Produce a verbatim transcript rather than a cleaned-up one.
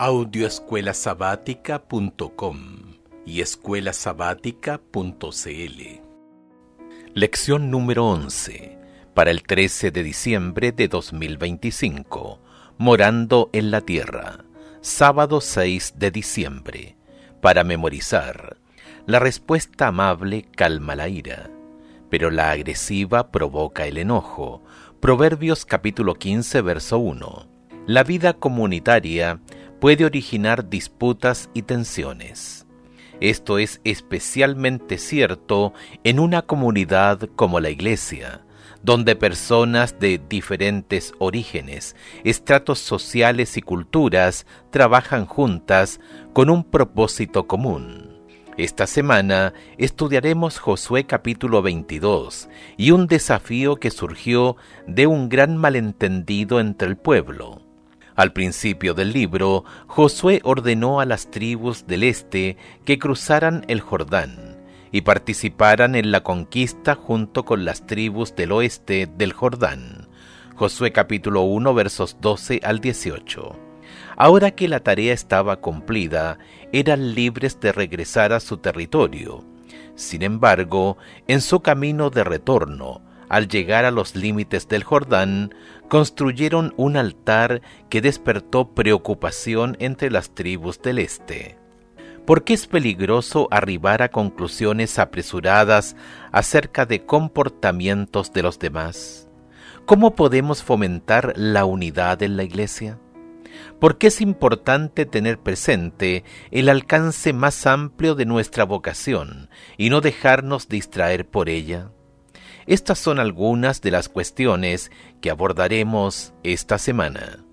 audio escuela sabática punto com y escuela sabática punto c l. Lección número once, para el trece de diciembre de dos mil veinticinco, Morando en la Tierra, sábado seis de diciembre, para memorizar. La respuesta amable calma la ira, pero la agresiva provoca el enojo. Proverbios capítulo quince, verso uno. La vida comunitaria puede originar disputas y tensiones. Esto es especialmente cierto en una comunidad como la Iglesia, donde personas de diferentes orígenes, estratos sociales y culturas trabajan juntas con un propósito común. Esta semana estudiaremos Josué capítulo veintidós y un desafío que surgió de un gran malentendido entre el pueblo. Al principio del libro, Josué ordenó a las tribus del este que cruzaran el Jordán y participaran en la conquista junto con las tribus del oeste del Jordán. Josué capítulo uno, versos doce al dieciocho. Ahora que la tarea estaba cumplida, eran libres de regresar a su territorio. Sin embargo, en su camino de retorno, al llegar a los límites del Jordán, construyeron un altar que despertó preocupación entre las tribus del este. ¿Por qué es peligroso arribar a conclusiones apresuradas acerca de comportamientos de los demás? ¿Cómo podemos fomentar la unidad en la Iglesia? ¿Por qué es importante tener presente el alcance más amplio de nuestra vocación y no dejarnos distraer por ella? Estas son algunas de las cuestiones que abordaremos esta semana.